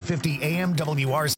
650 AM WRC.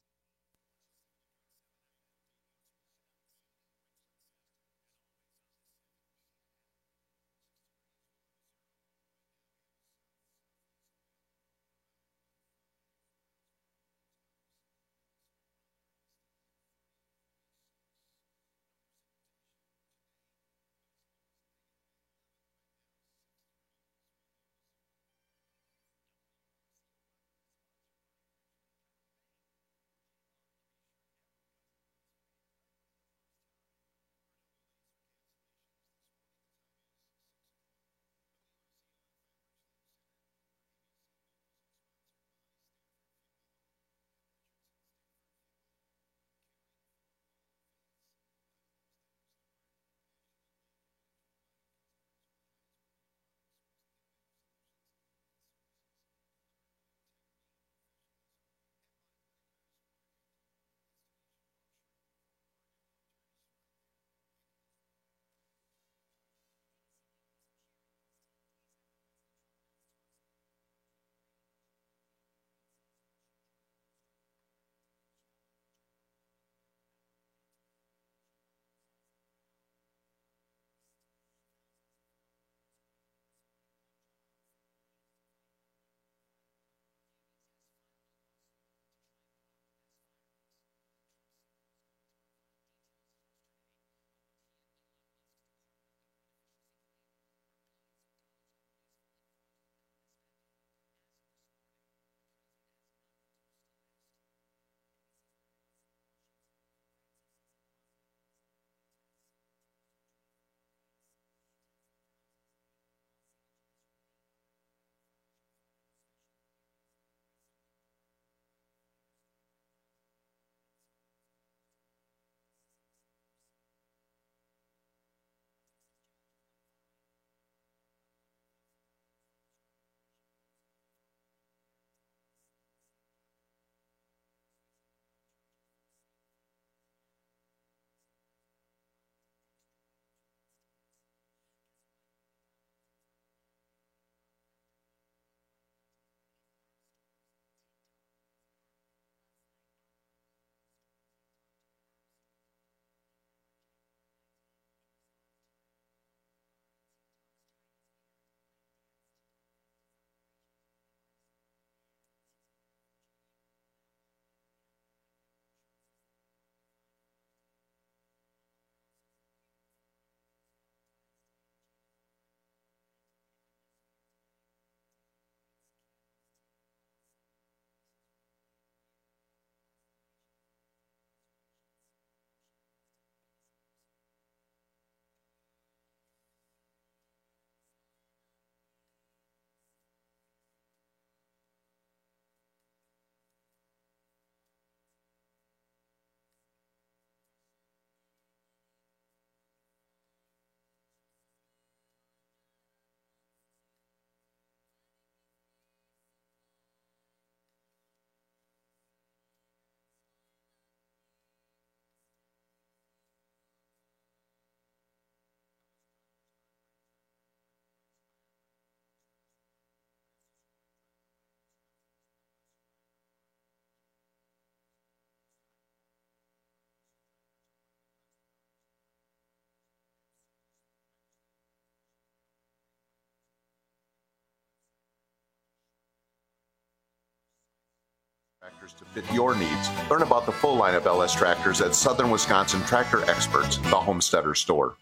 Tractors to fit your needs. Learn about the full line of LS tractors at Southern Wisconsin Tractor Experts, the Homesteader Store.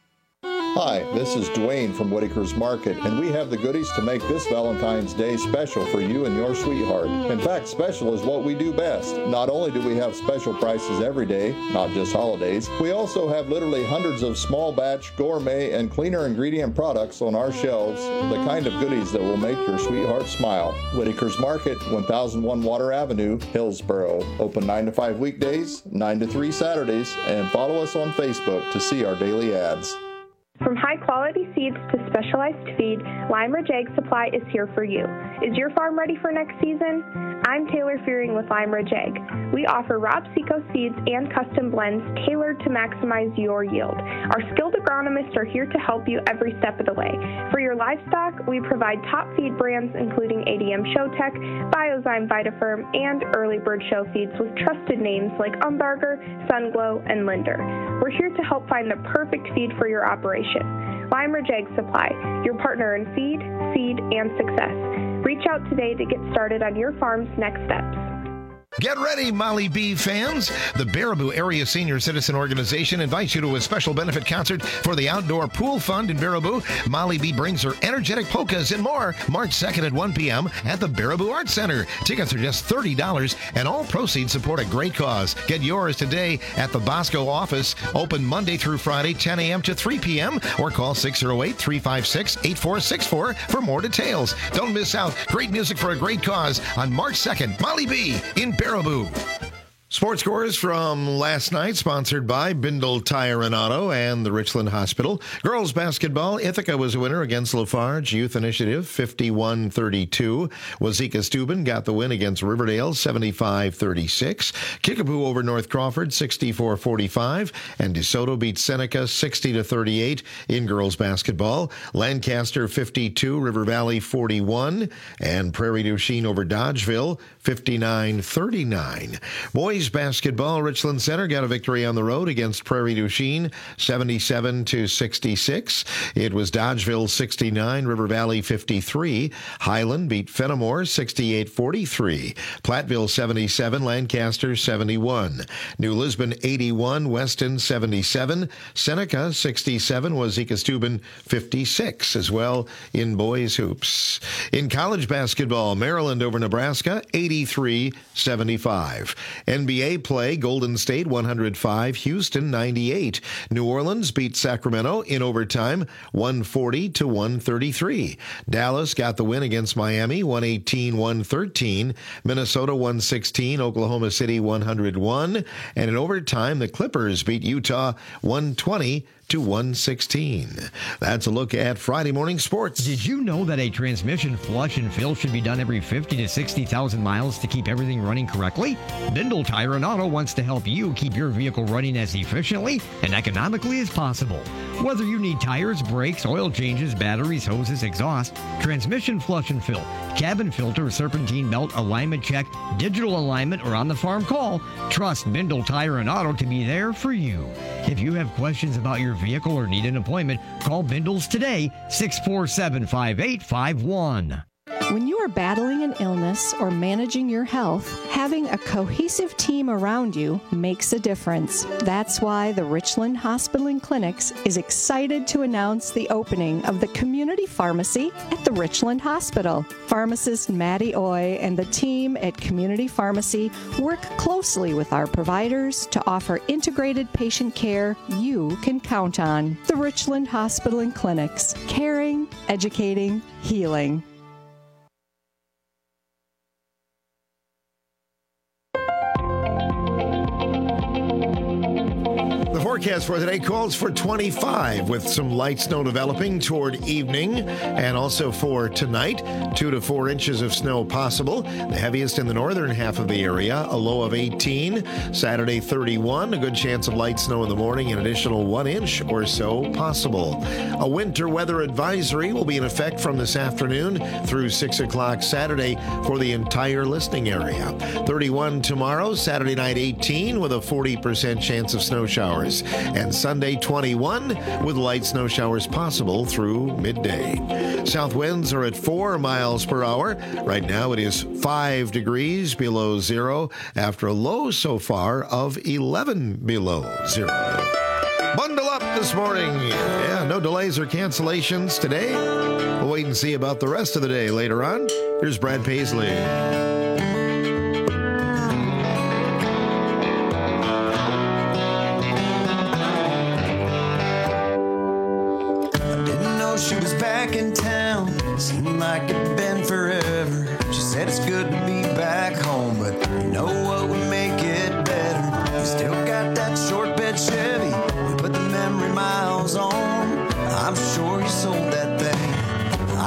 Hi, this is Dwayne from Whitaker's Market, and we have the goodies to make this Valentine's Day special for you and your sweetheart. In fact, special is what we do best. Not only do we have special prices every day, not just holidays, we also have literally hundreds of small batch, gourmet, and cleaner ingredient products on our shelves, the kind of goodies that will make your sweetheart smile. Whitaker's Market, 1001 Water Avenue, Hillsboro. Open 9 to 5 weekdays, 9 to 3 Saturdays, and follow us on Facebook to see our daily ads. From high-quality quality seeds to specialized feed, Lime Ridge Egg Supply is here for you. Is your farm ready for next season? I'm Taylor Fearing with Lime Ridge Egg. We offer Rob Seco seeds and custom blends tailored to maximize your yield. Our skilled agronomists are here to help you every step of the way. For your livestock, we provide top feed brands including ADM Showtech, Biozyme Vitafirm, and Early Bird Show feeds with trusted names like Umbarger, Sunglow, and Linder. We're here to help find the perfect feed for your operation. Lime Ridge Egg Supply, your partner in feed, seed, and success. Reach out today to get started on your farm's next steps. Get ready, Molly B fans. The Baraboo Area Senior Citizen Organization invites you to a special benefit concert for the Outdoor Pool Fund in Baraboo. Molly B brings her energetic polkas and more March 2nd at 1 p.m. at the Baraboo Arts Center. Tickets are just $30 and all proceeds support a great cause. Get yours today at the Bosco office, open Monday through Friday, 10 a.m. to 3 p.m. or call 608-356-8464 for more details. Don't miss out. Great music for a great cause on March 2nd. Molly B in Baraboo. Sports scores from last night, sponsored by Bindle Tire and Auto and the Richland Hospital. Girls basketball, Ithaca was a winner against Lafarge Youth Initiative, 51-32. Wazeeka Steuben got the win against Riverdale, 75-36. Kickapoo over North Crawford, 64-45. And DeSoto beat Seneca, 60-38 in girls basketball. Lancaster, 52. River Valley, 41. And Prairie du Chien over Dodgeville, 59-39. Boys basketball, Richland Center got a victory on the road against Prairie du Chien, 77-66. It was Dodgeville 69, River Valley 53. Highland beat Fenimore 68-43. Platteville 77, Lancaster 71. New Lisbon 81, Weston 77. Seneca 67, Wazeeka Steuben 56 as well in boys hoops. In college basketball, Maryland over Nebraska 83-75. NBA play, Golden State 105, Houston 98. New Orleans beat Sacramento in overtime 140-133. Dallas got the win against Miami 118-113. Minnesota 116, Oklahoma City 101. And in overtime, the Clippers beat Utah 120-116. That's a look at Friday morning sports. Did you know that a transmission flush and fill should be done every 50 to 60,000 miles to keep everything running correctly? Bindle Tire and Auto wants to help you keep your vehicle running as efficiently and economically as possible. Whether you need tires, brakes, oil changes, batteries, hoses, exhaust, transmission flush and fill, cabin filter, serpentine belt, alignment check, digital alignment, or on-the-farm call, trust Bindle Tire and Auto to be there for you. If you have questions about your vehicle or need an appointment, call Bindles today, 647-5851. When you are battling an illness or managing your health, having a cohesive team around you makes a difference. That's why the Richland Hospital and Clinics is excited to announce the opening of the community pharmacy at the Richland Hospital. Pharmacist Maddie Oy and the team at Community Pharmacy work closely with our providers to offer integrated patient care you can count on. The Richland Hospital and Clinics, caring, educating, healing. The forecast for today calls for 25 with some light snow developing toward evening, and also for tonight, 2 to 4 inches of snow possible. The heaviest in the northern half of the area, a low of 18. Saturday 31, a good chance of light snow in the morning, an additional 1 inch or so possible. A winter weather advisory will be in effect from this afternoon through 6 o'clock Saturday for the entire listening area. 31 tomorrow, Saturday night 18 with a 40% chance of snow showers. And Sunday 21 with light snow showers possible through midday. South winds are at 4 miles per hour. Right now it is 5 degrees below zero after a low so far of 11 below zero. Bundle up this morning. Yeah, no delays or cancellations today. We'll wait and see about the rest of the day later on. Here's Brad Paisley. She was back in town, seemed like it'd been forever. She said it's good to be back home, but you know what would make it better? We still got that short bed Chevy, we put the memory miles on. I'm sure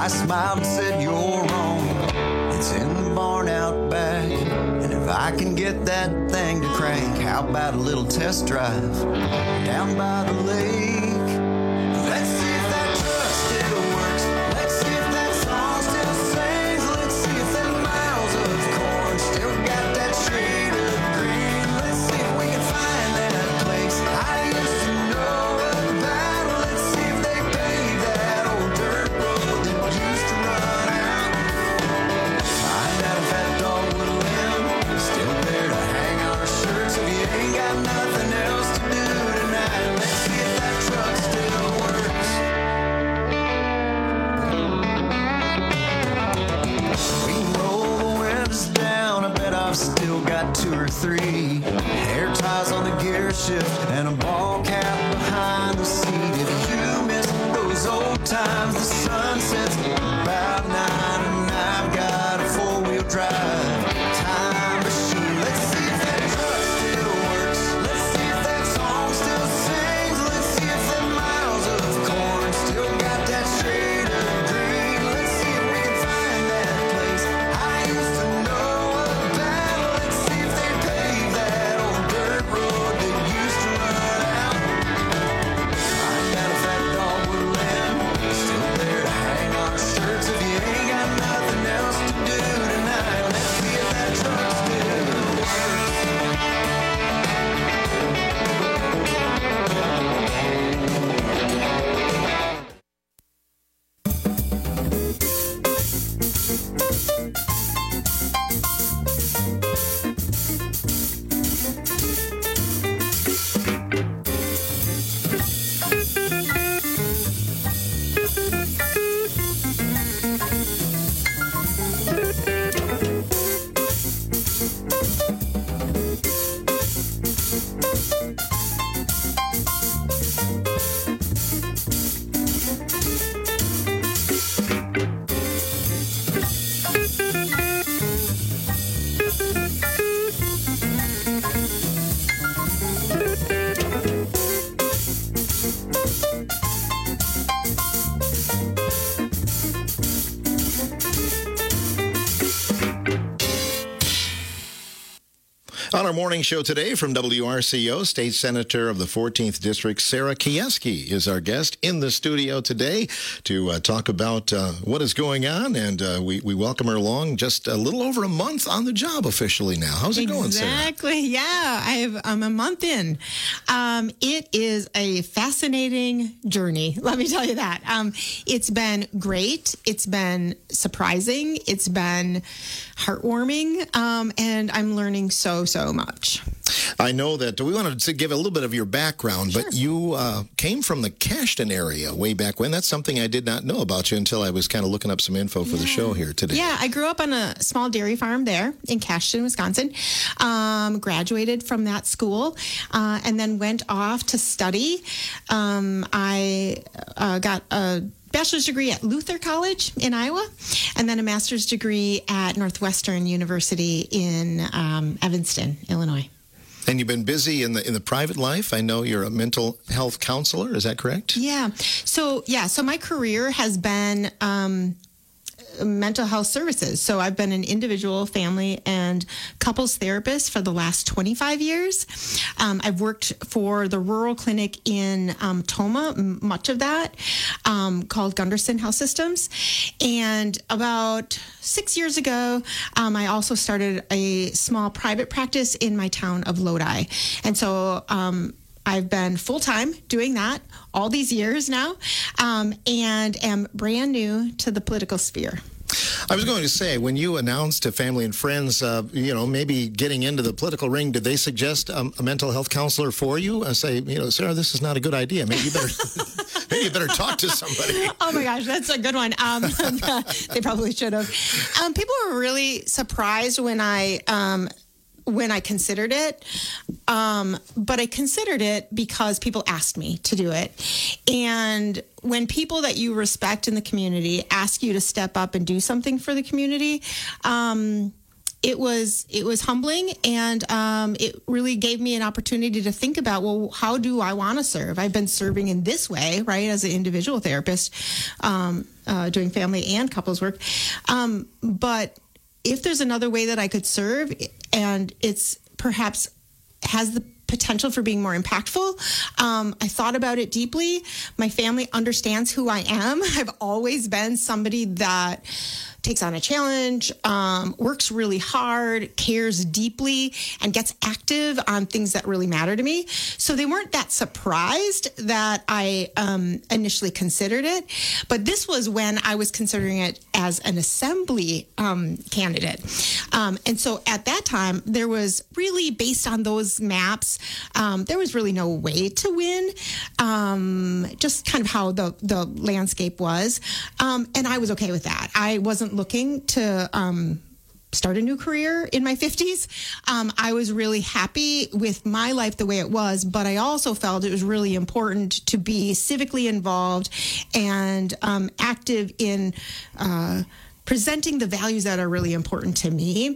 I smiled and said, you're wrong. It's in the barn out back. And if I can get that thing to crank, how about a little test drive down by the lake? Let's see if that truck still works. Let's see if that song still sings. Let's see if them miles of corn still got that shade of green. Let's see if we can find that place I used to know about. Let's see if they paved that old dirt road that used to run out. Find out if that dogwood limb is still there to hang our shirts. If you ain't got nothing else to do tonight, let's see if that truck still works. We can roll the windows down. I bet I've still got 2 or 3 hair ties on the gear shift and a ball cap behind the seat. If you miss those old times, the sun sets about 9, and I've got a 4-wheel drive time machine. Let's see if that truck still works. Let's see if that song still sings. Let's see if the miles of corn still got that shade of green. Let's see if we can find that place I used to know about. Let's see if they paved that old dirt road that used to run out. Find out if that dogwood limb is still there to hang our shirts. If you ain't got nothing else to do tonight, let's see if that truck still works. On our morning show today from WRCO, State Senator of the 14th District, Sarah Kieski, is our guest in the studio today to talk about what is going on, and we welcome her along just a little over a month on the job officially now. How's it going, Sarah? Exactly, yeah. I'm a month in. It is a fascinating journey, let me tell you that. It's been great. It's been surprising. It's been heartwarming, and I'm learning so much. I know that we wanted to give a little bit of your background, Sure. but you came from the Cashton area way back when. That's something I did not know about you until I was kind of looking up some info for the show here today. Yeah, I grew up on a small dairy farm there in Cashton, Wisconsin. Graduated from that school and then went off to study. I got a bachelor's degree at Luther College in Iowa, and then a master's degree at Northwestern University in Evanston, Illinois. And you've been busy in the private life. I know you're a mental health counselor. Is that correct? Yeah. So my career has been mental health services. So I've been an individual, family, and couples therapist for the last 25 years. I've worked for the rural clinic in Toma, much of that, called Gunderson Health Systems. And about 6 years ago, I also started a small private practice in my town of Lodi. And so I've been full-time doing that all these years now, and am brand new to the political sphere. I was going to say, when you announced to family and friends, maybe getting into the political ring, did they suggest a mental health counselor for you and say, Sarah, this is not a good idea. Maybe you better talk to somebody. Oh my gosh, that's a good one. They probably should have. People were really surprised when I considered it, but I considered it because people asked me to do it. And when people that you respect in the community ask you to step up and do something for the community, it was humbling, and it really gave me an opportunity to think about, well, how do I want to serve? I've been serving in this way, right, as an individual therapist, doing family and couples work. But if there's another way that I could serve, and it's perhaps has the potential for being more impactful. I thought about it deeply. My family understands who I am. I've always been somebody that takes on a challenge, works really hard, cares deeply, and gets active on things that really matter to me. So they weren't that surprised that I initially considered it. But this was when I was considering it as an assembly candidate. And so at that time, there was really, based on those maps, there was really no way to win, just kind of how the landscape was. And I was okay with that. I wasn't looking to start a new career in my 50s. I was really happy with my life the way it was, but I also felt it was really important to be civically involved and active in presenting the values that are really important to me.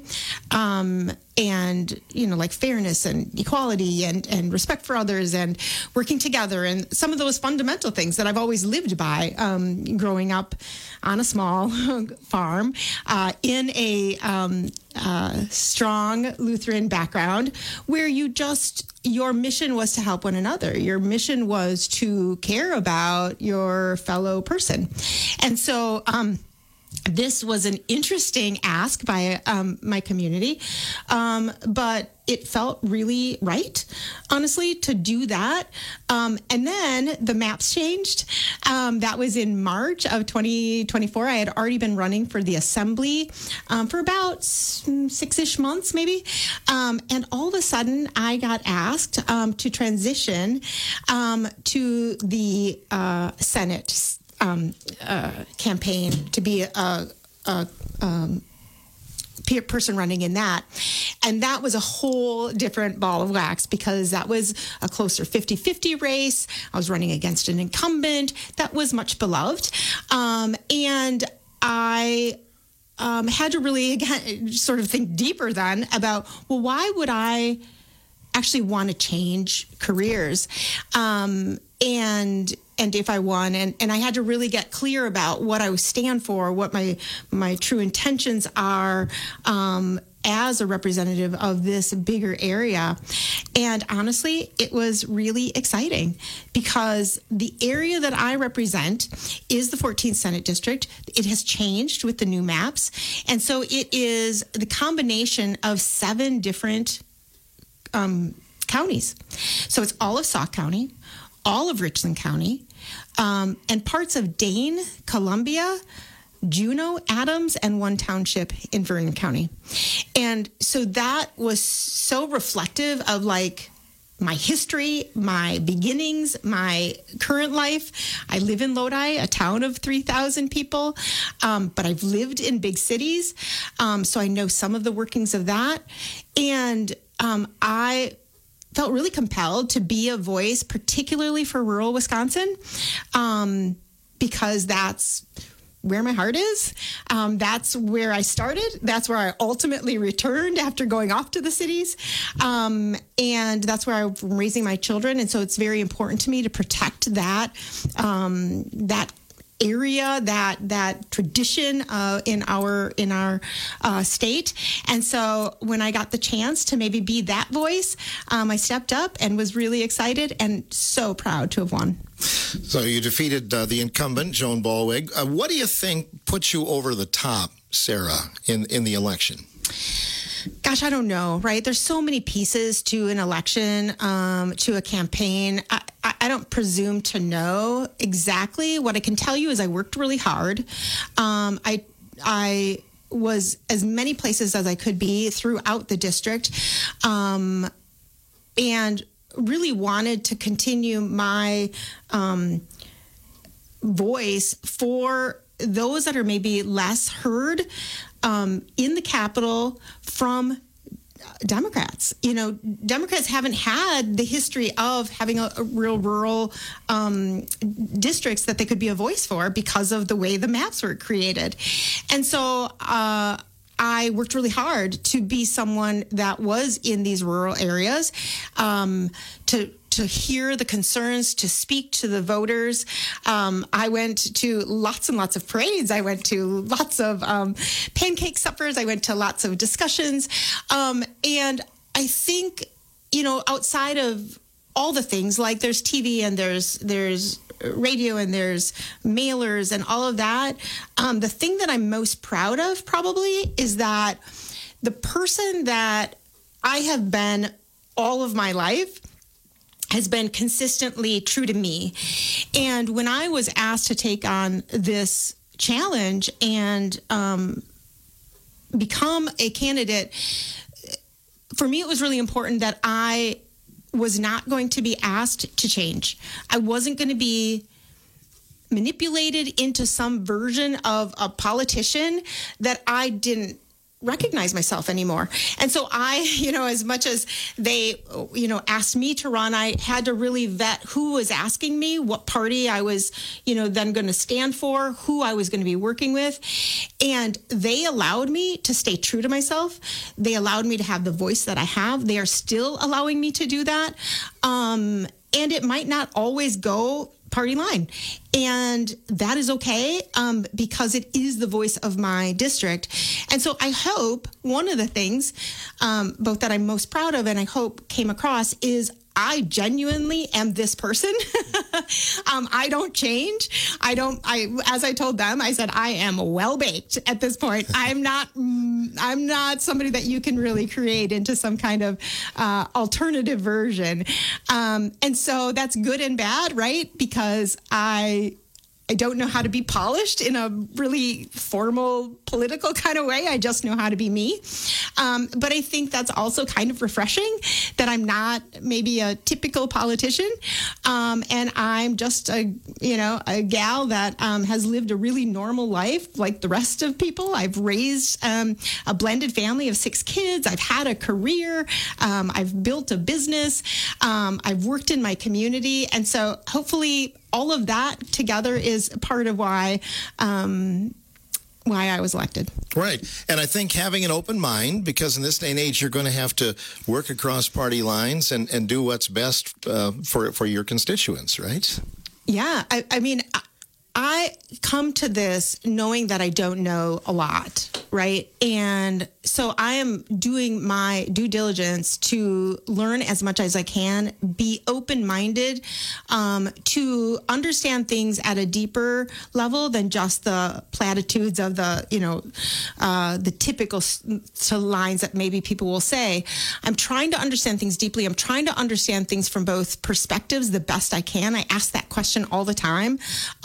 And, like fairness and equality and respect for others and working together, and some of those fundamental things that I've always lived by, growing up on a small farm in a strong Lutheran background, where your mission was to help one another. Your mission was to care about your fellow person. And so, this was an interesting ask by my community, but it felt really right, honestly, to do that. And then the maps changed. That was in March of 2024. I had already been running for the assembly for about 6-ish months, maybe. And all of a sudden, I got asked to transition to the Senate campaign, to be a person running in that. And that was a whole different ball of wax, because that was a closer 50-50 race. I was running against an incumbent that was much beloved. And I had to really, again, sort of think deeper then about, well, why would I actually want to change careers? And if I won, and I had to really get clear about what I stand for, what my true intentions are as a representative of this bigger area. And honestly, it was really exciting, because the area that I represent is the 14th Senate District. It has changed with the new maps. And so it is the combination of 7 different counties. So it's all of Sauk County, all of Richland County, and parts of Dane, Columbia, Juneau, Adams, and one township in Vernon County. And so that was so reflective of my history, my beginnings, my current life. I live in Lodi, a town of 3,000 people, but I've lived in big cities, so I know some of the workings of that. And I felt really compelled to be a voice, particularly for rural Wisconsin, because that's where my heart is. That's where I started. That's where I ultimately returned after going off to the cities. And that's where I'm raising my children. And so it's very important to me to protect that area, that tradition in our state. And so when I got the chance to maybe be that voice, I stepped up and was really excited and so proud to have won. So you defeated the incumbent, Joan Ballweg. What do you think put you over the top, Sarah, in the election? Gosh, I don't know, right? There's so many pieces to an election, to a campaign. I don't presume to know exactly. What I can tell you is I worked really hard. I was as many places as I could be throughout the district, and really wanted to continue my voice for those that are maybe less heard in the Capitol from Democrats. Democrats haven't had the history of having a real rural districts that they could be a voice for because of the way the maps were created. And so I worked really hard to be someone that was in these rural areas, to hear the concerns, to speak to the voters. I went to lots and lots of parades. I went to lots of pancake suppers. I went to lots of discussions. And I think, outside of all the things, like there's TV and there's radio and there's mailers and all of that, the thing that I'm most proud of probably is that the person that I have been all of my life has been consistently true to me. And when I was asked to take on this challenge and become a candidate, for me, it was really important that I was not going to be asked to change. I wasn't going to be manipulated into some version of a politician that I didn't recognize myself anymore. And so I, as much as they, asked me to run, I had to really vet who was asking me, what party I was, then going to stand for, who I was going to be working with. And they allowed me to stay true to myself. They allowed me to have the voice that I have. They are still allowing me to do that. And it might not always go party line. And that is okay, because it is the voice of my district. And so I hope one of the things, both that I'm most proud of and I hope came across, is I genuinely am this person. I don't change. As I told them, I said, I am well-baked at this point. I'm not somebody that you can really create into some kind of alternative version. And so that's good and bad, right? Because I don't know how to be polished in a really formal political kind of way. I just know how to be me. But I think that's also kind of refreshing that I'm not maybe a typical politician. And I'm just a gal that has lived a really normal life like the rest of people. I've raised a blended family of 6 kids. I've had a career. I've built a business. I've worked in my community. And so hopefully all of that together is part of why I was elected. Right. And I think having an open mind, because in this day and age, you're going to have to work across party lines and do what's best for your constituents, right? Yeah. I mean, I come to this knowing that I don't know a lot, right? And so I am doing my due diligence to learn as much as I can, be open-minded, to understand things at a deeper level than just the platitudes of the typical lines that maybe people will say. I'm trying to understand things deeply. I'm trying to understand things from both perspectives the best I can. I ask that question all the time.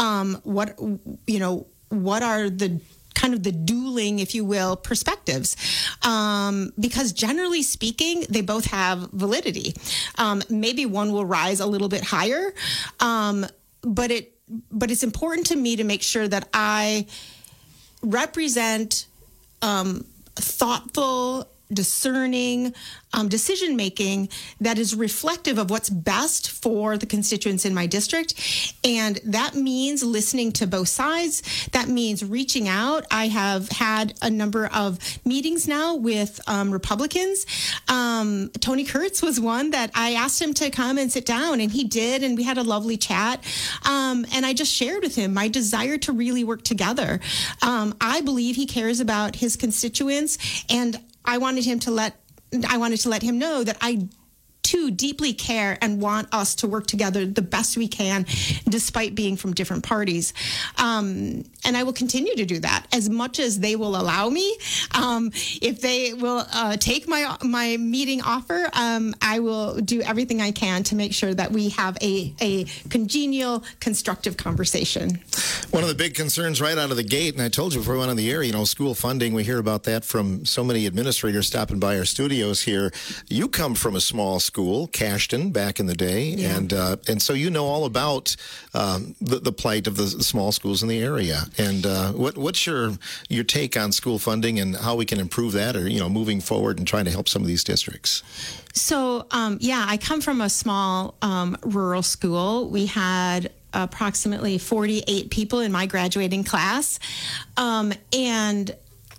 What are the kind of the dueling, if you will, perspectives? Because generally speaking, they both have validity. Maybe one will rise a little bit higher, but it's important to me to make sure that I represent thoughtful, discerning decision-making that is reflective of what's best for the constituents in my district. And that means listening to both sides. That means reaching out. I have had a number of meetings now with Republicans. Tony Kurtz was one that I asked him to come and sit down, and he did, and we had a lovely chat. And I just shared with him my desire to really work together. I believe he cares about his constituents, and I wanted to let him know that I too deeply care and want us to work together the best we can, despite being from different parties. And I will continue to do that as much as they will allow me. If they will take my meeting offer, I will do everything I can to make sure that we have a congenial, constructive conversation. One of the big concerns right out of the gate, and I told you before we went on the air, school funding, we hear about that from so many administrators stopping by our studios here. You come from a small school, Cashton, back in the day, yeah. And so you know all about the plight of the small schools in the area. And what's your take on school funding and how we can improve that, or moving forward and trying to help some of these districts? So I come from a small rural school. We had approximately 48 people in my graduating class, and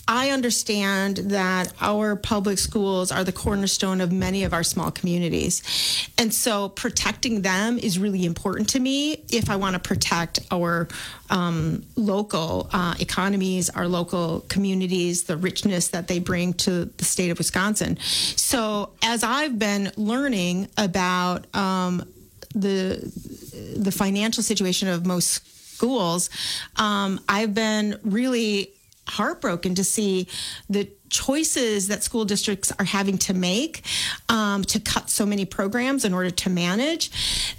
I understand that our public schools are the cornerstone of many of our small communities. And so protecting them is really important to me if I want to protect our local economies, our local communities, the richness that they bring to the state of Wisconsin. So as I've been learning about the financial situation of most schools, I've been really heartbroken to see the choices that school districts are having to make to cut so many programs in order to manage.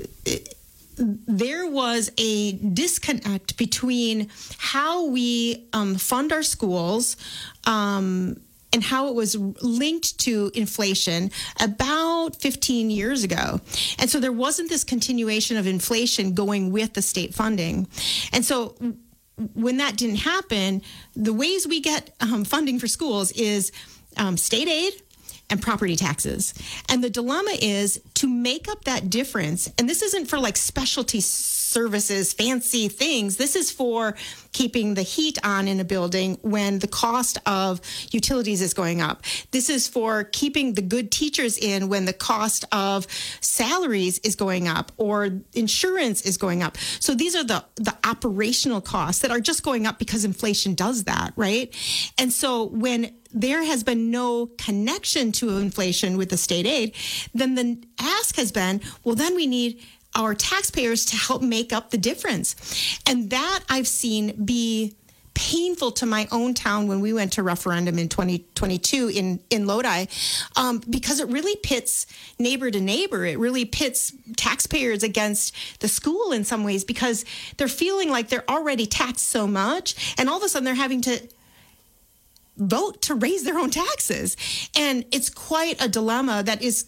There was a disconnect between how we fund our schools and how it was linked to inflation about 15 years ago. And so there wasn't this continuation of inflation going with the state funding. And so when that didn't happen, the ways we get funding for schools is state aid and property taxes. And the dilemma is to make up that difference. And this isn't for like specialty services, fancy things. This is for keeping the heat on in a building when the cost of utilities is going up. This is for keeping the good teachers in when the cost of salaries is going up or insurance is going up. So these are the operational costs that are just going up because inflation does that, right? And so when there has been no connection to inflation with the state aid, then the ask has been, well, then we need our taxpayers to help make up the difference. And that I've seen be painful to my own town when we went to referendum in 2022 in Lodi, because it really pits neighbor to neighbor. It really pits taxpayers against the school in some ways because they're feeling like they're already taxed so much, and all of a sudden they're having to vote to raise their own taxes. And it's quite a dilemma that is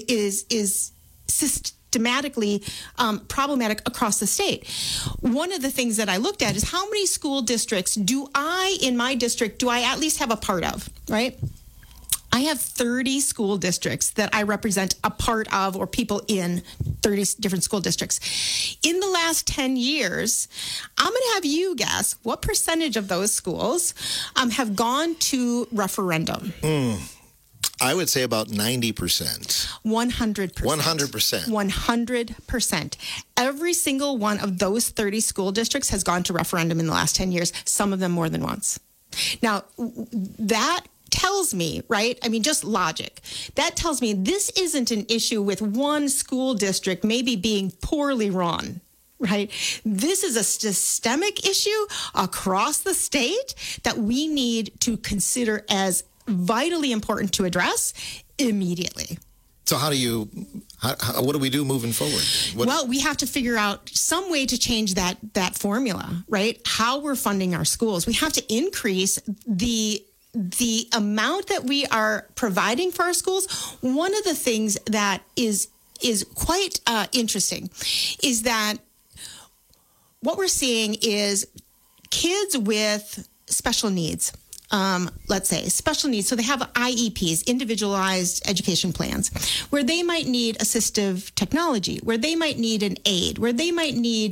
systematically problematic across the state. One of the things that I looked at is how many school districts in my district, do I at least have a part of, right? I have 30 school districts that I represent a part of, or people in 30 different school districts. In the last 10 years, I'm going to have you guess what percentage of those schools have gone to referendum. I would say about 90%. 100%. 100%. 100%. Every single one of those 30 school districts has gone to referendum in the last 10 years, some of them more than once. Now, that tells me, right? I mean, just logic. That tells me this isn't an issue with one school district maybe being poorly run, right? This is a systemic issue across the state that we need to consider as vitally important to address immediately. So what do we do moving forward? Well, we have to figure out some way to change that formula, right? How we're funding our schools. We have to increase the amount that we are providing for our schools. One of the things that is quite interesting is that what we're seeing is kids with special needs. Let's say special needs. So they have IEPs, individualized education plans, where they might need assistive technology, where they might need an aid, where they might need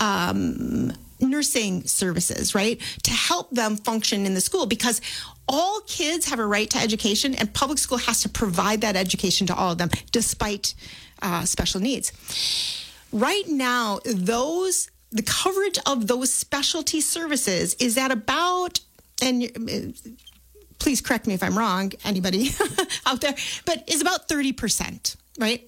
nursing services, right, to help them function in the school, because all kids have a right to education, and public school has to provide that education to all of them, despite special needs. Right now, the coverage of those specialty services is at about, and please correct me if I'm wrong, anybody out there, but is about 30%, right?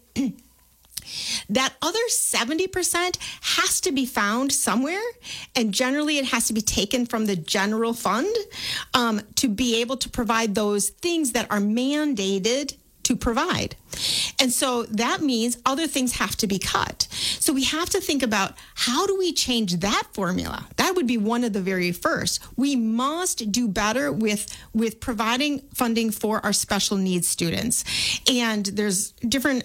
That other 70% has to be found somewhere, and generally it has to be taken from the general fund to be able to provide those things that are mandated to provide. And so that means other things have to be cut. So we have to think about, how do we change that formula? That would be one of the very first. We must do better with providing funding for our special needs students. And there's different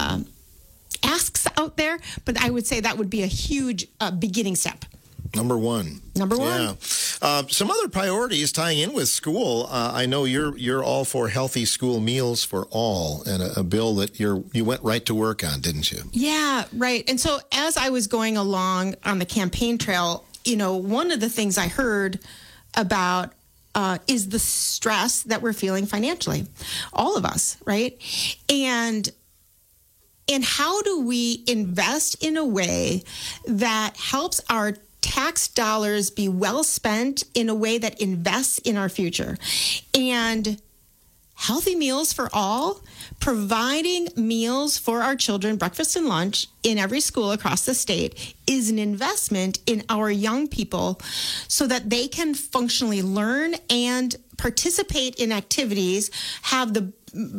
asks out there, but I would say that would be a huge beginning step. Number one. Yeah. Some other priorities tying in with school. I know you're all for healthy school meals for all, and a bill that you went right to work on, didn't you? Yeah, right. And so as I was going along on the campaign trail, one of the things I heard about is the stress that we're feeling financially, all of us, right? And how do we invest in a way that helps our tax dollars be well spent in a way that invests in our future? And healthy meals for all, providing meals for our children, breakfast and lunch in every school across the state, is an investment in our young people so that they can functionally learn and participate in activities, have the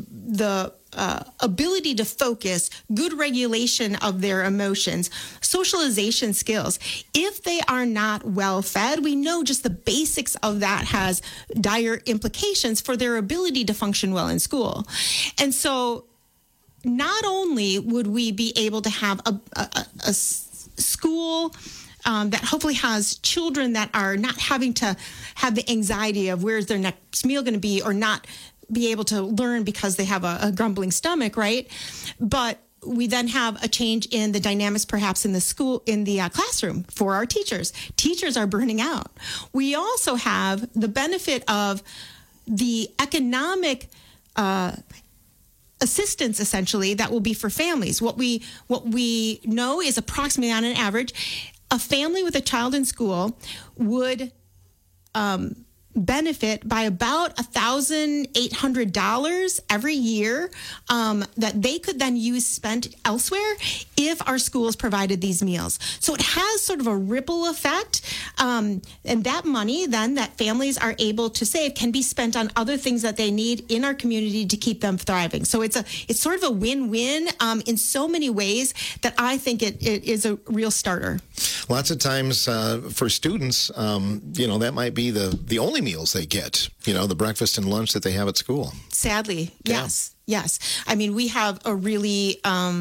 ability to focus, good regulation of their emotions, socialization skills. If they are not well fed, we know just the basics of that has dire implications for their ability to function well in school. And so not only would we be able to have a school that hopefully has children that are not having to have the anxiety of where's their next meal going to be, or not be able to learn because they have a grumbling stomach, right? But we then have a change in the dynamics perhaps in the school, in the classroom for our teachers. Teachers are burning out. We also have the benefit of the economic assistance, essentially, that will be for families. What we know is approximately on an average, a family with a child in school would benefit by about $1,800 every year that they could then use spent elsewhere if our schools provided these meals. So it has sort of a ripple effect. And that money then that families are able to save can be spent on other things that they need in our community to keep them thriving. So it's sort of a win-win in so many ways that I think it is a real starter. Lots of times for students, that might be the only meals they get, the breakfast and lunch that they have at school. Sadly, yes. Yes. I mean, we have a really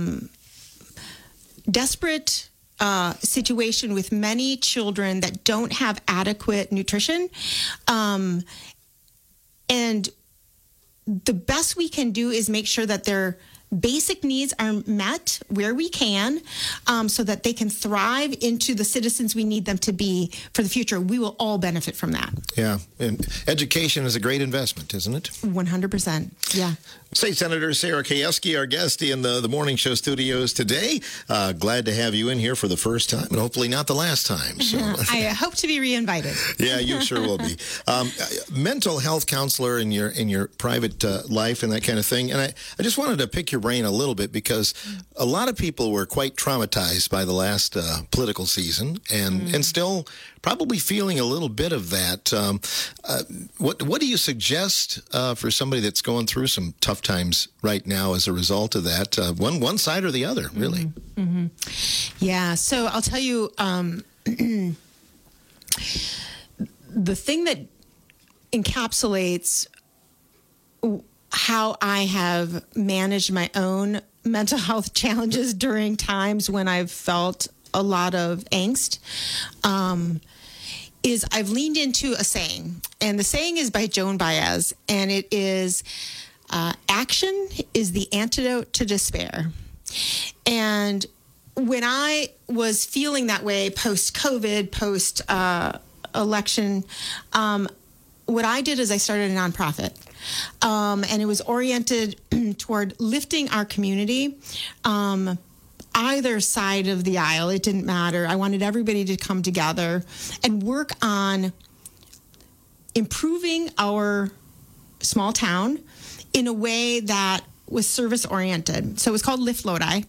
desperate situation with many children that don't have adequate nutrition. And the best we can do is make sure that their basic needs are met where we can, so that they can thrive into the citizens we need them to be for the future. We will all benefit from that. Yeah. And education is a great investment, isn't it? 100%. Yeah. State Senator Sarah Kajewski, our guest in the morning show studios today. Glad to have you in here for the first time, and hopefully not the last time. So. I hope to be reinvited. Yeah, you sure will be. Mental health counselor in your private life and that kind of thing. And I just wanted to pick your brain a little bit, because a lot of people were quite traumatized by the last political season, and still probably feeling a little bit of that. What do you suggest for somebody that's going through some tough times right now as a result of that? One side or the other, really. Mm-hmm. Yeah. So I'll tell you, the thing that encapsulates how I have managed my own mental health challenges during times when I've felt a lot of angst, is I've leaned into a saying, and the saying is by Joan Baez, and it is, action is the antidote to despair. And when I was feeling that way post-COVID, post-election, what I did is I started a nonprofit. And it was oriented toward lifting our community, either side of the aisle. It didn't matter. I wanted everybody to come together and work on improving our small town in a way that was service oriented. So it was called Lift Lodi.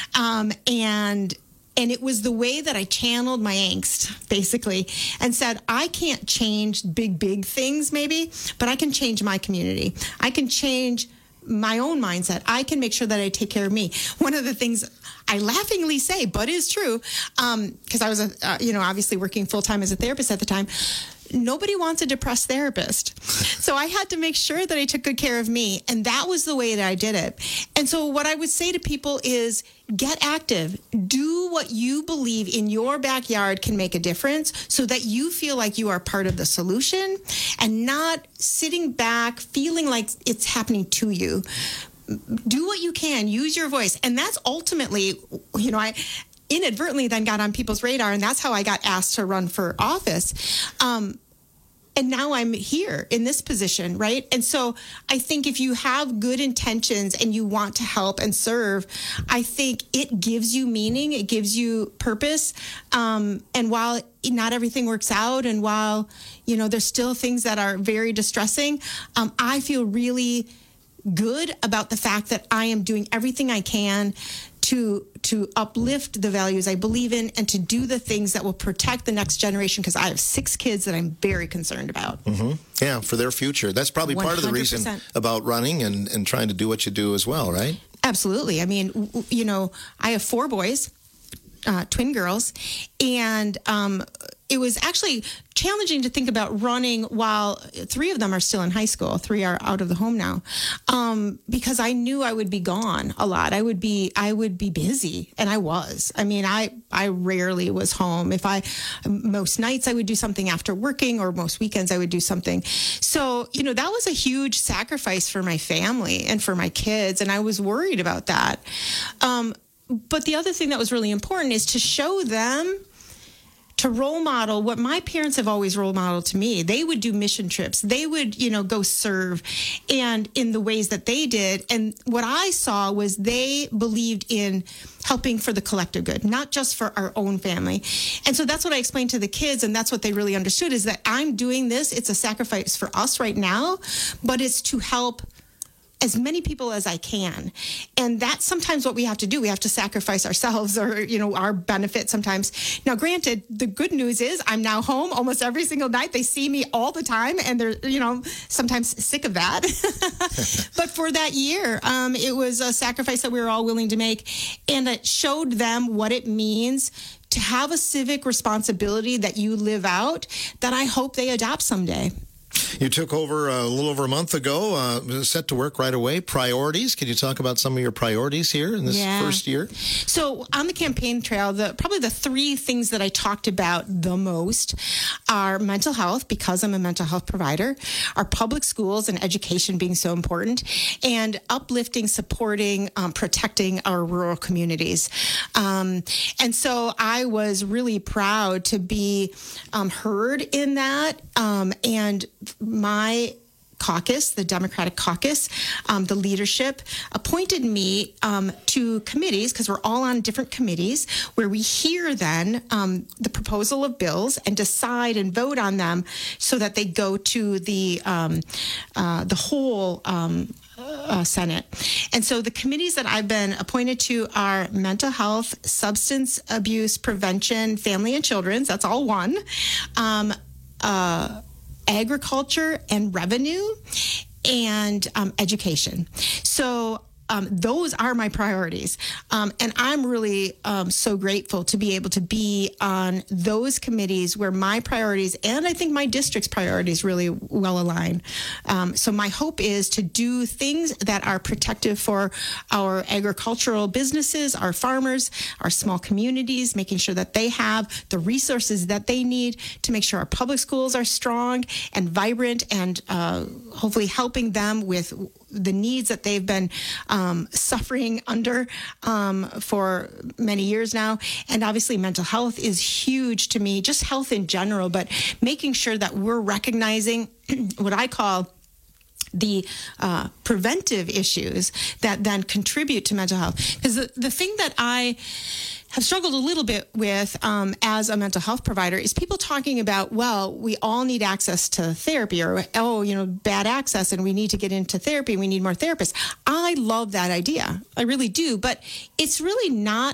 And it was the way that I channeled my angst, basically, and said, I can't change big things, maybe, but I can change my community. I can change my own mindset. I can make sure that I take care of me. One of the things I laughingly say, but is true, because I was, obviously working full-time as a therapist at the time, nobody wants a depressed therapist. So I had to make sure that I took good care of me. And that was the way that I did it. And so what I would say to people is get active. Do what you believe in your backyard can make a difference so that you feel like you are part of the solution and not sitting back feeling like it's happening to you. Do what you can. Use your voice. And that's ultimately, I inadvertently then got on people's radar, and that's how I got asked to run for office. And And now I'm here in this position, right? And so I think if you have good intentions and you want to help and serve, I think it gives you meaning, it gives you purpose. And while not everything works out, and while, there's still things that are very distressing, I feel really good about the fact that I am doing everything I can to uplift the values I believe in and to do the things that will protect the next generation, because I have 6 kids that I'm very concerned about. Mm-hmm. Yeah, for their future. That's probably part of the reason about running and trying to do what you do as well, right? Absolutely. I mean, I have 4 boys, twin girls, and it was actually challenging to think about running while 3 of them are still in high school. 3 are out of the home now, because I knew I would be gone a lot. I would be busy, and I was. I mean, I rarely was home. Most nights I would do something after working, or most weekends I would do something. So, that was a huge sacrifice for my family and for my kids, and I was worried about that. But the other thing that was really important is to show them, to role model what my parents have always role modeled to me. They would do mission trips. They would, go serve, and in the ways that they did. And what I saw was they believed in helping for the collective good, not just for our own family. And so that's what I explained to the kids, and that's what they really understood, is that I'm doing this. It's a sacrifice for us right now, but it's to help as many people as I can. And that's sometimes what we have to do. We have to sacrifice ourselves or, our benefit sometimes. Now, granted, the good news is I'm now home almost every single night. They see me all the time, and they're, sometimes sick of that. But for that year, it was a sacrifice that we were all willing to make. And it showed them what it means to have a civic responsibility that you live out, that I hope they adopt someday. You took over a little over a month ago, set to work right away. Priorities. Could you talk about some of your priorities here in this first year? So on the campaign trail, probably the 3 things that I talked about the most are mental health, because I'm a mental health provider, our public schools and education being so important, and uplifting, supporting, protecting our rural communities. And so I was really proud to be heard in that, and my caucus, the Democratic caucus, the leadership appointed me to committees, because we're all on different committees, where we hear then the proposal of bills and decide and vote on them so that they go to the whole Senate. And so the committees that I've been appointed to are mental health, substance abuse prevention, family and children's, that's all one, agriculture and revenue, and education. So those are my priorities. And I'm really so grateful to be able to be on those committees where my priorities, and I think my district's priorities, really well align. So my hope is to do things that are protective for our agricultural businesses, our farmers, our small communities, making sure that they have the resources that they need to make sure our public schools are strong and vibrant, and hopefully helping them with the needs that they've been suffering under for many years now. And obviously mental health is huge to me, just health in general, but making sure that we're recognizing what I call the preventive issues that then contribute to mental health. Because the thing that I have struggled a little bit with as a mental health provider is people talking about, well, we all need access to therapy, or, bad access and we need to get into therapy and we need more therapists. I love that idea. I really do. But it's really not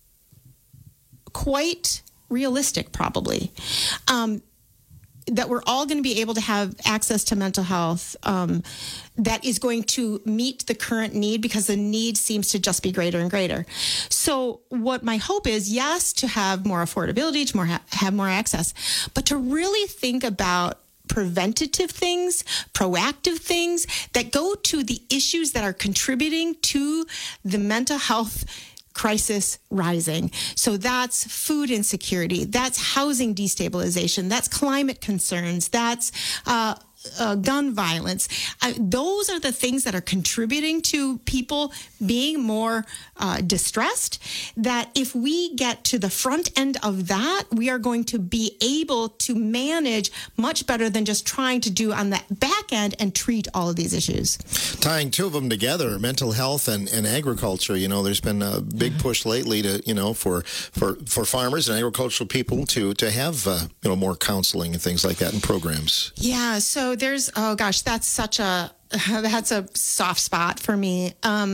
quite realistic, probably. That we're all going to be able to have access to mental health that is going to meet the current need, because the need seems to just be greater and greater. So what my hope is, yes, to have more affordability, to have more access, but to really think about preventative things, proactive things that go to the issues that are contributing to the mental health crisis rising. So that's food insecurity, that's housing destabilization, that's climate concerns, that's gun violence. Those are the things that are contributing to people being more distressed, that if we get to the front end of that, we are going to be able to manage much better than just trying to do on the back end and treat all of these issues. Tying two of them together, mental health and agriculture, there's been a big push lately to, for farmers and agricultural people to have, more counseling and things like that in programs. Yeah. So there's, that's a soft spot for me.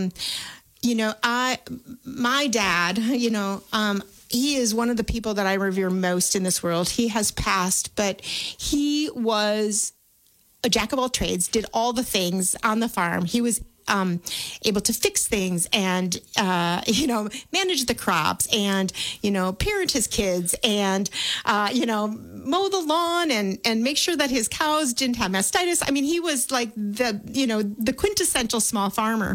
My dad, he is one of the people that I revere most in this world. He has passed, but he was a jack of all trades, did all the things on the farm. He was able to fix things and, manage the crops and, parent his kids and, mow the lawn and make sure that his cows didn't have mastitis. I mean, he was like the quintessential small farmer.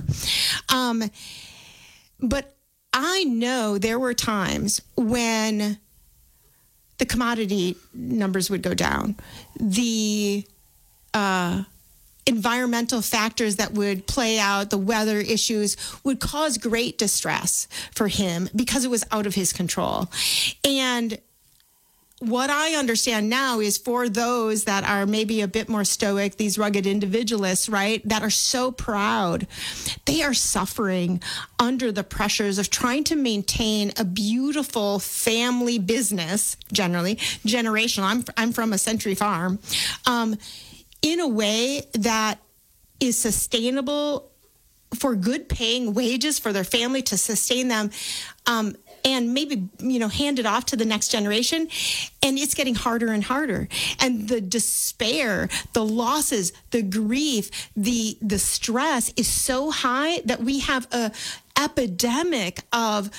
But I know there were times when the commodity numbers would go down. The environmental factors that would play out, the weather issues, would cause great distress for him because it was out of his control. And what I understand now is for those that are maybe a bit more stoic, these rugged individualists, right, that are so proud, they are suffering under the pressures of trying to maintain a beautiful family business, generally, generational. I'm from a Century Farm, in a way that is sustainable for good paying wages for their family to sustain them, and maybe, hand it off to the next generation. And it's getting harder and harder. And the despair, the losses, the grief, the stress is so high that we have a epidemic of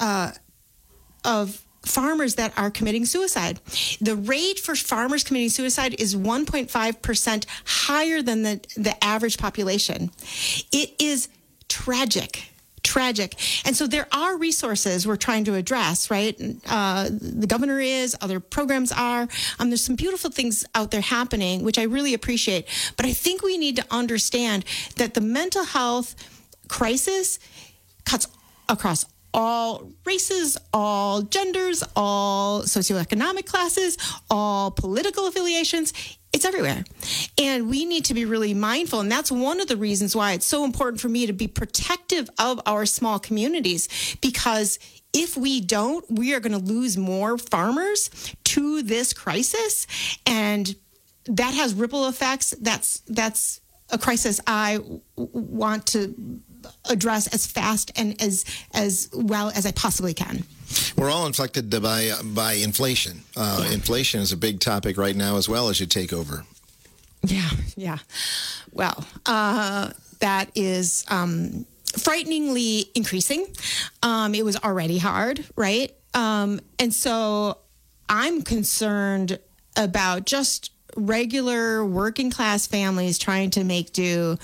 farmers that are committing suicide. The rate for farmers committing suicide is 1.5% higher than the average population. It is tragic. And so there are resources we're trying to address, right? The governor is, other programs are. There's some beautiful things out there happening, which I really appreciate. But I think we need to understand that the mental health crisis cuts across all races, all genders, all socioeconomic classes, all political affiliations. It's everywhere. And we need to be really mindful. And that's one of the reasons why it's so important for me to be protective of our small communities, because if we don't, we are going to lose more farmers to this crisis. And that has ripple effects. That's a crisis I want to address as fast and as well as I possibly can. We're all inflected by inflation. Inflation is a big topic right now as well as you take over. Yeah. Well, that is frighteningly increasing. It was already hard, right? And so I'm concerned about just regular working class families trying to make do.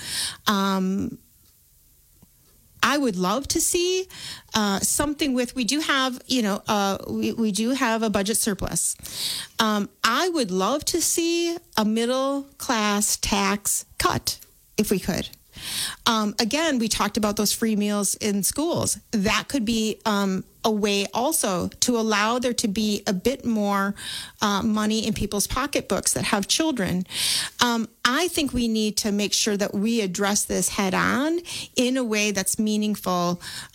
I would love to see something we do have, we do have a budget surplus. I would love to see a middle class tax cut if we could. Again, we talked about those free meals in schools. That could be a way also to allow there to be a bit more money in people's pocketbooks that have children. I think we need to make sure that we address this head on in a way that's meaningful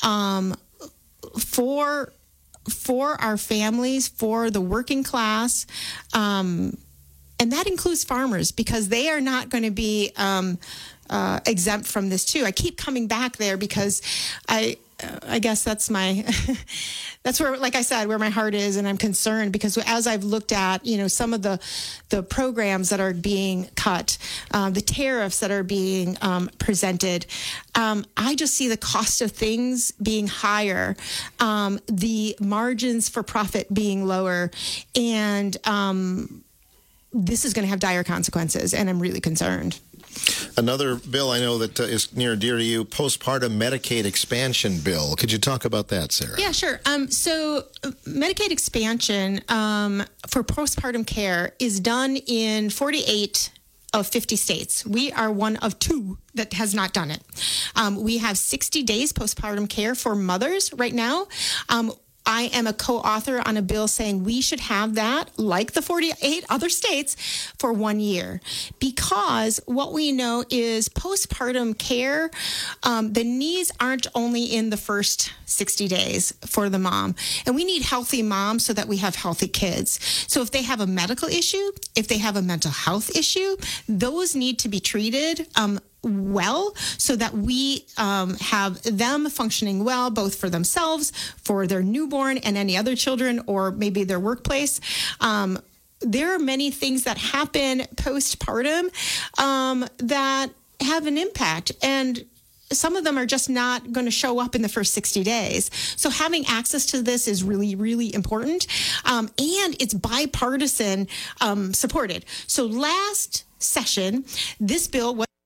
for our families, for the working class. And that includes farmers, because they are not going to be exempt from this too. I keep coming back there because I guess that's that's where, like I said, where my heart is, and I'm concerned because as I've looked at, some of the programs that are being cut, the tariffs that are being presented, I just see the cost of things being higher, the margins for profit being lower, and this is going to have dire consequences, and I'm really concerned. Another bill I know that is near and dear to you, postpartum Medicaid expansion bill. Could you talk about that, Sarah? Yeah, sure. So Medicaid expansion for postpartum care is done in 48 of 50 states. We are one of 2 that has not done it. We have 60 days postpartum care for mothers right now. I am a co-author on a bill saying we should have that, like the 48 other states, for 1 year. Because what we know is postpartum care, the needs aren't only in the first 60 days for the mom. And we need healthy moms so that we have healthy kids. So if they have a medical issue, if they have a mental health issue, those need to be treated well, so that we have them functioning well, both for themselves, for their newborn and any other children, or maybe their workplace. There are many things that happen postpartum that have an impact, and some of them are just not going to show up in the first 60 days. So having access to this is really, really important. And it's bipartisan supported. So last session, this bill was...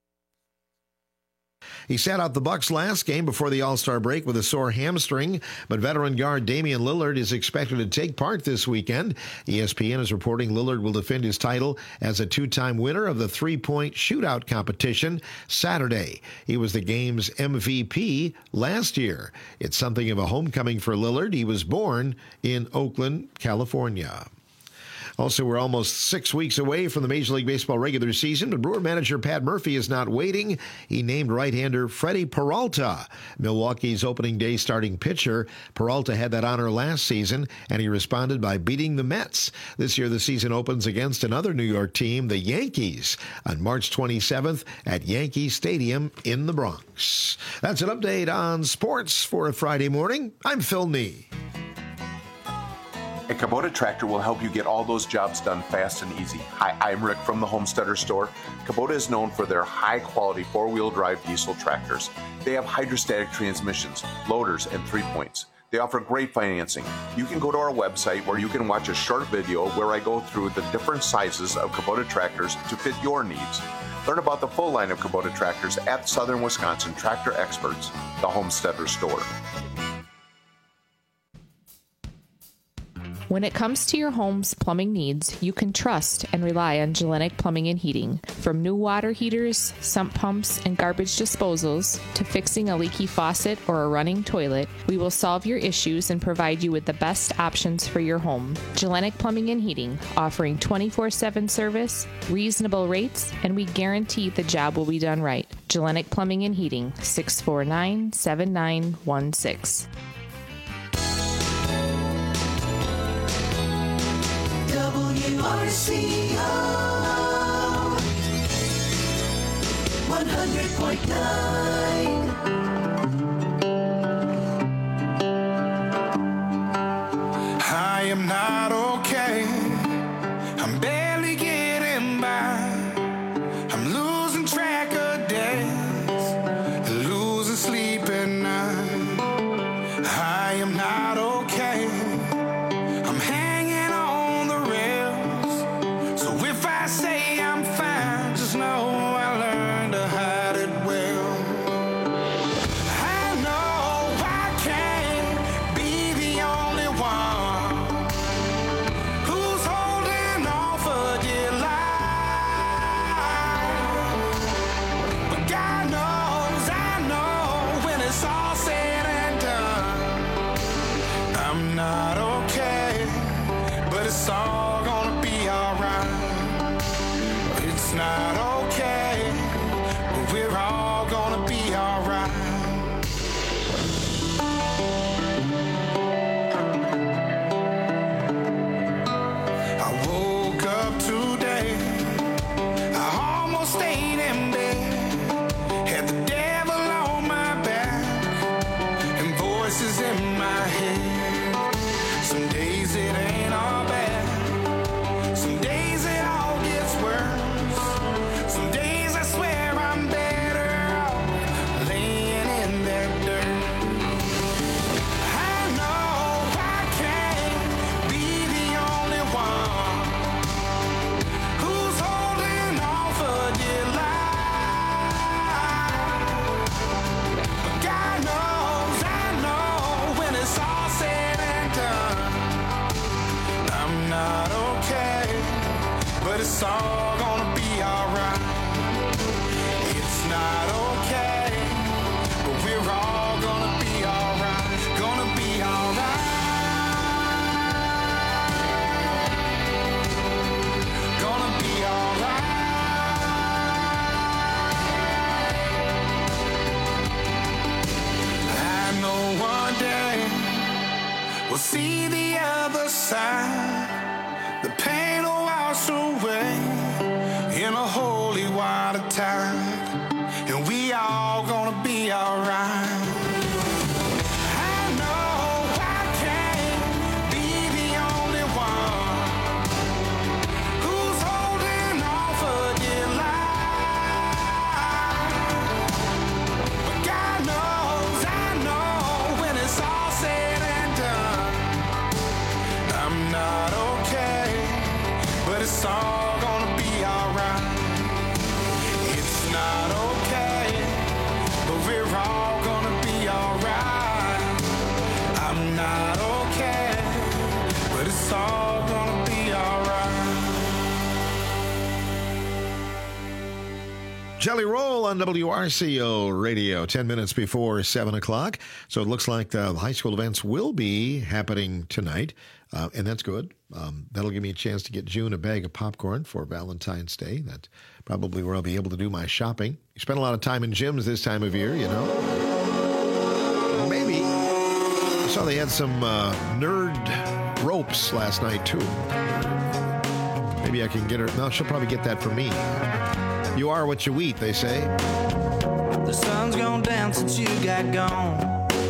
He sat out the Bucks' last game before the All-Star break with a sore hamstring, but veteran guard Damian Lillard is expected to take part this weekend. ESPN is reporting Lillard will defend his title as a 2-time winner of the three-point shootout competition Saturday. He was the game's MVP last year. It's something of a homecoming for Lillard. He was born in Oakland, California. Also, we're almost 6 weeks away from the Major League Baseball regular season, but Brewer manager Pat Murphy is not waiting. He named right-hander Freddie Peralta Milwaukee's opening day starting pitcher. Peralta had that honor last season, and he responded by beating the Mets. This year, the season opens against another New York team, the Yankees, on March 27th at Yankee Stadium in the Bronx. That's an update on sports for a Friday morning. I'm Phil Nee. A Kubota tractor will help you get all those jobs done fast and easy. Hi, I'm Rick from the Homesteader Store. Kubota is known for their high-quality four-wheel drive diesel tractors. They have hydrostatic transmissions, loaders, and 3-points. They offer great financing. You can go to our website where you can watch a short video where I go through the different sizes of Kubota tractors to fit your needs. Learn about the full line of Kubota tractors at Southern Wisconsin Tractor Experts, the Homesteader Store. When it comes to your home's plumbing needs, you can trust and rely on Gellenic Plumbing and Heating. From new water heaters, sump pumps, and garbage disposals, to fixing a leaky faucet or a running toilet, we will solve your issues and provide you with the best options for your home. Gellenic Plumbing and Heating, offering 24/7 service, reasonable rates, and we guarantee the job will be done right. Gellenic Plumbing and Heating, 649-7916. WRCO 100.9. I am not okay. I'm barely getting by. I'm losing track of days, losing sleep at night. I am not okay. I'm hanging on the rails. So if I say I'm fine, just know I learned to hide it well. I know I can't be the only one who's holding on for dear life. But God knows, I know when it's all said and done, I'm not okay, but it's all gonna be alright. It's not okay, but we're all gonna be alright. I woke up today, I almost stayed in bed, had the devil on my back and voices in my head. Some days it ain't all bad, some days it all gets worse. Some days I swear I'm better off laying in that dirt. I know I can't be the only one who's holding on for dear life. But God knows, I know when it's all said and done, I'm not okay, but it's all gonna be alright. We'll see the other side. The pain will wash away in a holy water tide, and we all gonna be alright. It's all gonna be alright. It's not okay, but we're all gonna be alright. I'm not okay, but it's all gonna be alright. Jelly Roll on WRCO Radio, 10 minutes before 7 o'clock. So it looks like the high school events will be happening tonight, and that's good. That'll give me a chance to get June a bag of popcorn for Valentine's Day. That's probably where I'll be able to do my shopping. You spend a lot of time in gyms this time of year, you know. Maybe. I saw they had some nerd ropes last night, too. Maybe I can get her. No, she'll probably get that for me. You are what you eat, they say. The sun's gone down since you got gone.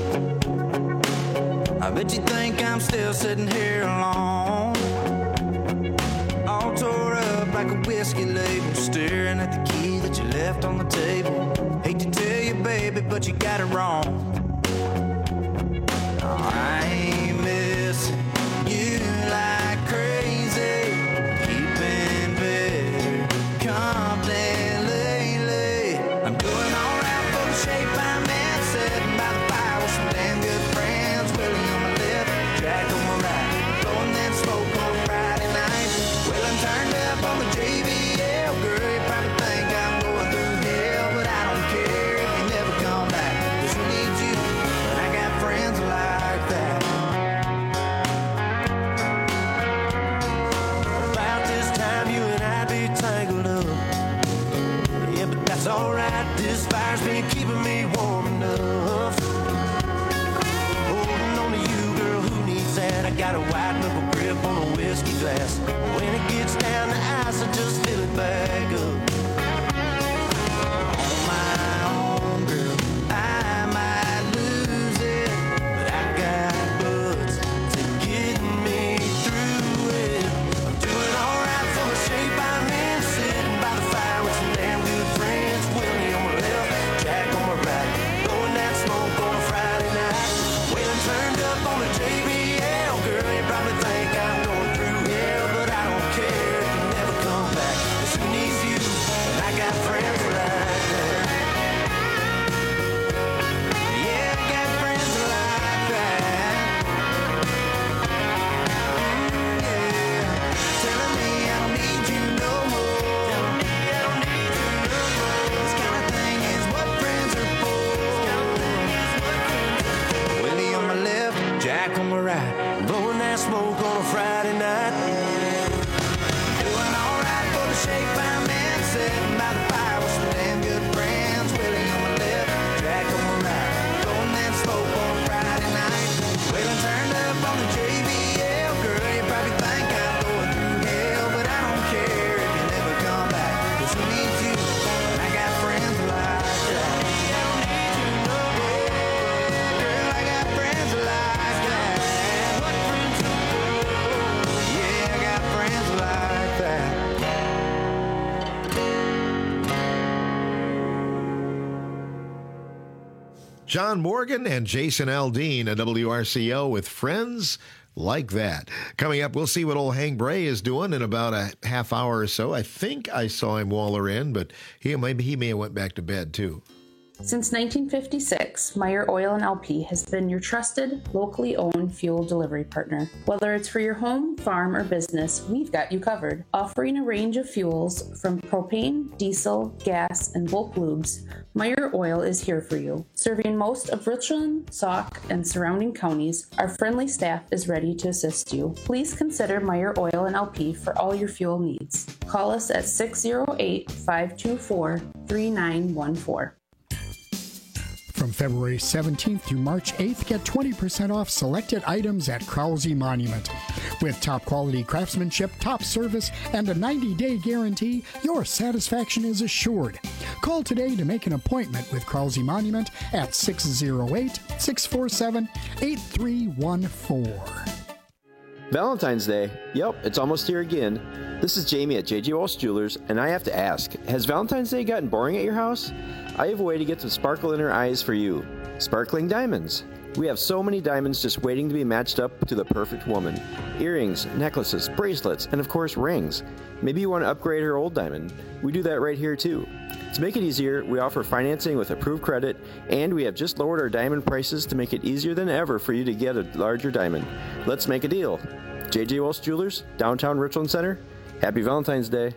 I bet you think I'm still sitting here alone, all tore up like a whiskey label, staring at the key that you left on the table. Hate to tell you, baby, but you got it wrong. I ain't missing you like crazy, keeping better company lately. I'm doing all right for the shape I'm in, sitting by the fire with some damn good friends. Willie on my left, Jack on my right, blowing that smoke on Friday night. Well, I'm turned up on the JBL, girl, you probably think I'm going through hell, but I don't care if you never come back, 'cause who needs you when I got friends like that. About this time you and I be tangled up, yeah, but that's alright, this fire's been keeping me warm enough. Holding on to you, girl, who needs that? I got a white knuckle grip on a whiskey glass. When it gets down to ice, I just fill it back up. On my own, girl, I might lose it, but I got buds to get me through it. I'm doing alright for the shape I'm in, sitting by the fire with some damn good friends. Willie on my left, Jack on my right, blowing that smoke on a Friday night. Well, I'm turned up on the JBL, girl, you probably think I'm going through hell, but I don't care if you never come back, 'cause who needs you when I got friends like that? Yeah, I got friends like that. Yeah, telling me I don't need you no more. Telling me I don't need you no more. This kind of thing is what friends are for. Willie on my left, Jack on my right, blowing that smoke on a Friday night. Doing alright for the shape I'm in, sitting by the fire with some damn good friends. Willie on my left, Jack on my right, blowing that smoke on a Friday night. Well, I'm turned up on the JBL, girl, you probably think I'm going through hell, but I don't care if you never come back, 'cause who needs you when I got friends like that? I don't need you no more. Girl, I got friends like that. What friends are for? Yeah, I got friends like that. John Morgan and Jason Aldean at WRCO with Friends Like That. Coming up, we'll see what old Hank Bray is doing in about a half hour or so. I think I saw him waller in, but he may have went back to bed too. Since 1956, Meyer Oil & LP has been your trusted, locally owned fuel delivery partner. Whether it's for your home, farm, or business, we've got you covered. Offering a range of fuels from propane, diesel, gas, and bulk lubes, Meyer Oil is here for you. Serving most of Richland, Sauk, and surrounding counties, our friendly staff is ready to assist you. Please consider Meyer Oil & LP for all your fuel needs. Call us at 608-524-3914. From February 17th through March 8th, get 20% off selected items at Krause Monument. With top quality craftsmanship, top service, and a 90-day guarantee, your satisfaction is assured. Call today to make an appointment with Krause Monument at 608-647-8314. Valentine's Day. Yep, it's almost here again. This is Jamie at J.J. Walsh Jewelers, and I have to ask, has Valentine's Day gotten boring at your house? I have a way to get some sparkle in her eyes for you. Sparkling diamonds. We have so many diamonds just waiting to be matched up to the perfect woman. Earrings, necklaces, bracelets, and of course rings. Maybe you want to upgrade her old diamond. We do that right here too. To make it easier, we offer financing with approved credit, and we have just lowered our diamond prices to make it easier than ever for you to get a larger diamond. Let's make a deal. J.J. Walsh Jewelers, downtown Richland Center. Happy Valentine's Day.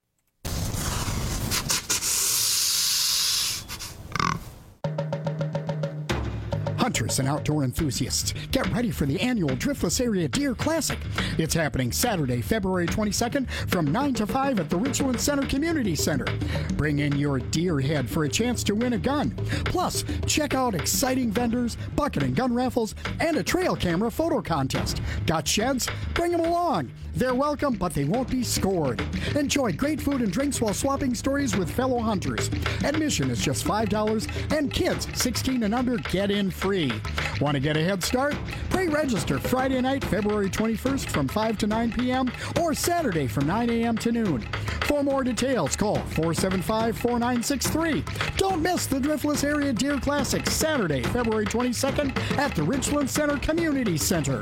Hunters and outdoor enthusiasts, get ready for the annual Driftless Area Deer Classic. It's happening Saturday, February 22nd from 9 to 5 at the Richland Center Community Center. Bring in your deer head for a chance to win a gun. Plus, check out exciting vendors, bucket and gun raffles, and a trail camera photo contest. Got sheds? Bring them along. They're welcome, but they won't be scored. Enjoy great food and drinks while swapping stories with fellow hunters. Admission is just $5, and kids 16 and under get in free. Want to get a head start? Pre-register Friday night, February 21st from 5 to 9 p.m. or Saturday from 9 a.m. to noon. For more details, call 475-4963. Don't miss the Driftless Area Deer Classic, Saturday, February 22nd at the Richland Center Community Center.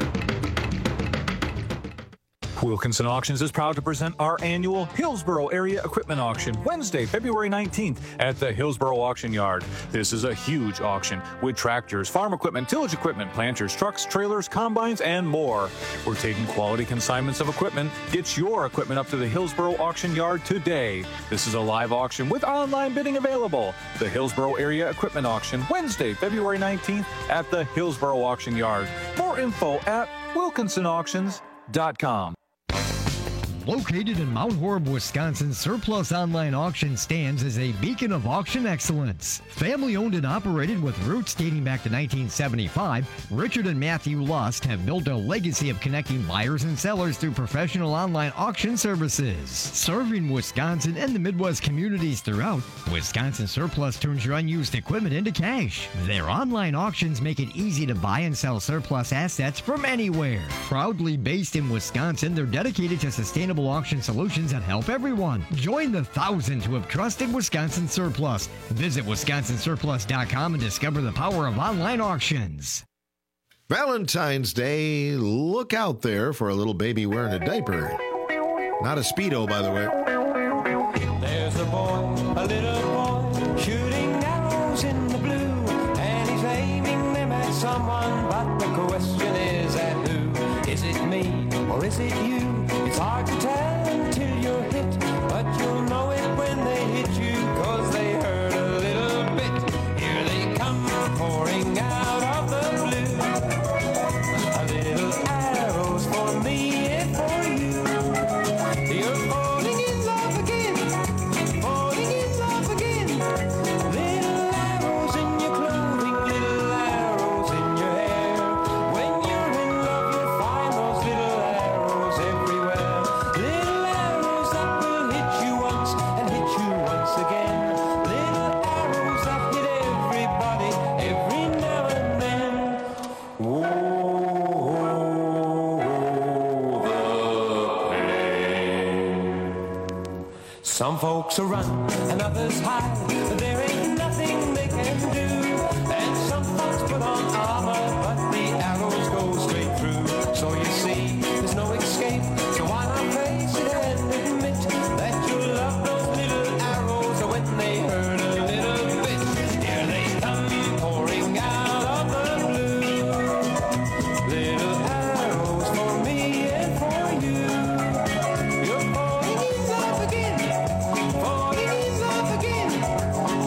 Wilkinson Auctions is proud to present our annual Hillsboro Area Equipment Auction, Wednesday, February 19th at the Hillsboro Auction Yard. This is a huge auction with tractors, farm equipment, tillage equipment, planters, trucks, trailers, combines, and more. We're taking quality consignments of equipment. Get your equipment up to the Hillsboro Auction Yard today. This is a live auction with online bidding available. The Hillsboro Area Equipment Auction, Wednesday, February 19th at the Hillsboro Auction Yard. More info at wilkinsonauctions.com. Located in Mount Horeb, Wisconsin, Surplus Online Auction stands as a beacon of auction excellence. Family-owned and operated with roots dating back to 1975, Richard and Matthew Lust have built a legacy of connecting buyers and sellers through professional online auction services. Serving Wisconsin and the Midwest communities throughout, Wisconsin Surplus turns your unused equipment into cash. Their online auctions make it easy to buy and sell surplus assets from anywhere. Proudly based in Wisconsin, they're dedicated to sustainable auction solutions that help everyone. Join the thousands who have trusted Wisconsin Surplus. Visit wisconsinsurplus.com and discover the power of online auctions. Valentine's Day, look out there for a little baby wearing a diaper. Not a Speedo, by the way. There's a boy, a little boy, shooting arrows in the blue, and he's aiming them at someone, but the question is at who? Is it me or is it you? It's hard to tell until you're hit, but you'll know it when they hit you, 'cause they hurt a little bit. Here they come pouring out of the blue, a little arrows for me and for you. You're falling in love again, falling in love again. Little arrows in your clothing, little arrows in your hair. When you're in love, you'll find those little arrows everywhere. Little arrows that will hit you once and hit you once again. Little arrows that hit everybody every now and then. Oh, the pain. Some folks run and others hide, but there ain't nothing they can do. And some folks put on armor, but the arrows go straight through. So you see, there's no escape. So why not face it and admit that you love those little arrows when they hurt a little bit? Here they come pouring out of the blue. Little arrows for me and for you. You're falling in love again, falling in love again.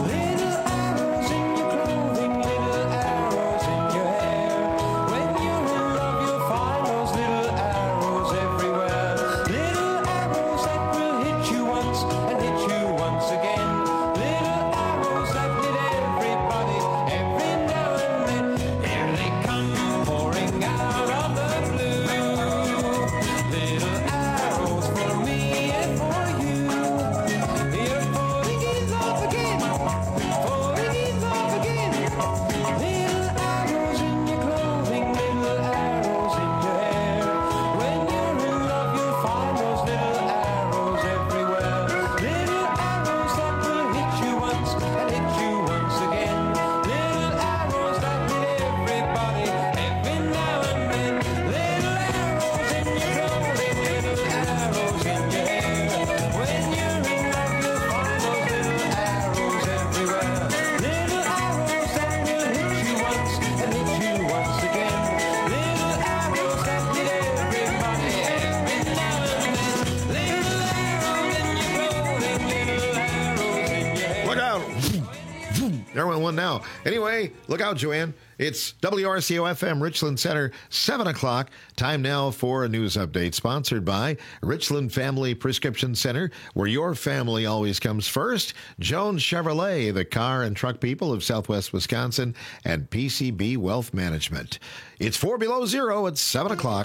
on one now. Anyway, look out, Joanne. It's WRCO-FM Richland Center, 7 o'clock. Time now for a news update sponsored by Richland Family Prescription Center, where your family always comes first. Jones Chevrolet, the car and truck people of Southwest Wisconsin, and PCB Wealth Management. It's 4 below zero at 7 o'clock.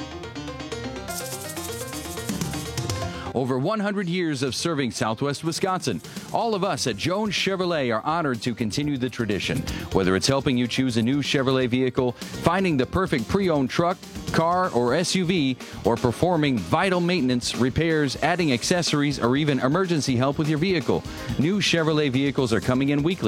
Over 100 years of serving Southwest Wisconsin. All of us at Jones Chevrolet are honored to continue the tradition. Whether it's helping you choose a new Chevrolet vehicle, finding the perfect pre-owned truck, car, or SUV, or performing vital maintenance, repairs, adding accessories, or even emergency help with your vehicle. New Chevrolet vehicles are coming in weekly.